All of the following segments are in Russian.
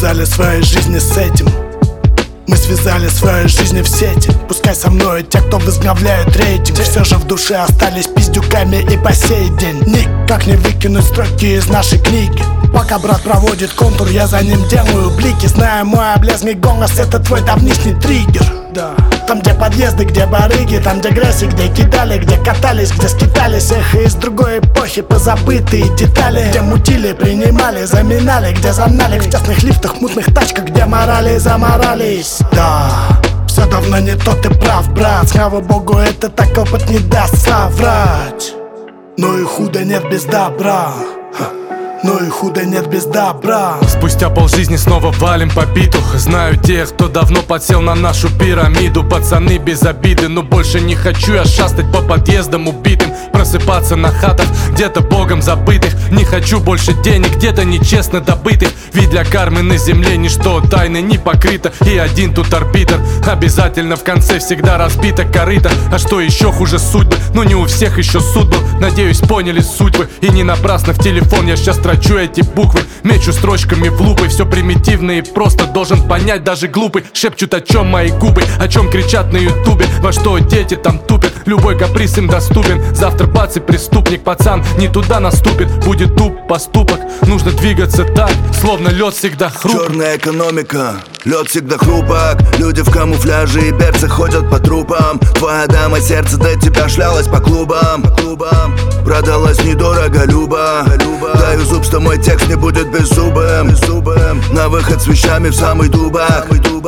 связали свои жизни с этим. Мы связали свои жизни в сети. Пускай со мной те, кто возглавляет рейтинг, все же в душе остались пиздюками и по сей день. Никак не выкинуть строки из нашей книги. Пока брат проводит контур, я за ним делаю блики. Зная мой облезный голос, это твой давнишний триггер. Да. Там, где подъезды, где барыги, там, где грязь, где кидали, где катались, где скитались. Эхо из другой эпохи, позабытые детали. Где мутили, принимали, заминали, где замнали. В тесных лифтах, мутных тачках, где морали заморались. Да, все давно не то, ты прав, брат. Слава богу, это так опыт не даст соврать. Но и худо нет без добра. Но и худо нет без добра. Спустя полжизни снова валим по биту. Знаю тех, кто давно подсел на нашу пирамиду. Пацаны без обиды, но больше не хочу я шастать по подъездам убитым. Просыпаться на хатах, где-то богом забытых. Не хочу больше денег, где-то нечестно добытых. Ведь для кармы на земле ничто тайны не покрыто. И один тут арбитр, обязательно в конце всегда разбита корыто. А что еще хуже судьбы? Ну не у всех еще суд был. Надеюсь, поняли судьбы. И не напрасно в телефон я сейчас трачу эти буквы. Мечу строчками в лупы. Все примитивно и просто, должен понять даже глупый. Шепчут, о чем мои губы, о чем кричат на ютубе. Во что дети там тупят, любой каприз им доступен. Завтра бац и преступник, пацан не туда наступит. Будет туп поступок, нужно двигаться так, словно лед всегда хрупок. Черная экономика, лед всегда хрупок. Люди в камуфляже и берцы ходят по трупам. Твоя дама сердце до тебя шлялась по клубам. Продалась недорого, Люба. Даю зуб, что мой текст не будет беззубым. На выход с вещами в самый дубак.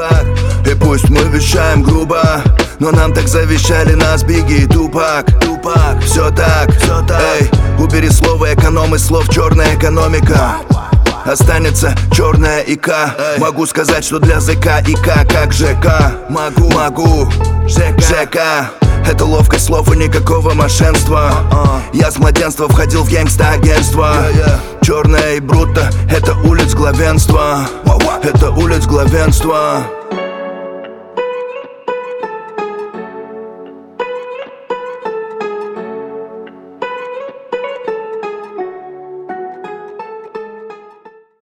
И пусть мы вещаем грубо, но нам так завещали нас Бигги и Тупак. Все так, эй, убери слово эконом из слов черная экономика. Останется черная ика. Могу сказать, что для ЗК ИК как ЖК. Могу, ЖК. Это ловкость слов и никакого мошенства. Я с младенства входил в гангста-агентство. Черная и бруто, это улиц главенства. Это улиц главенства.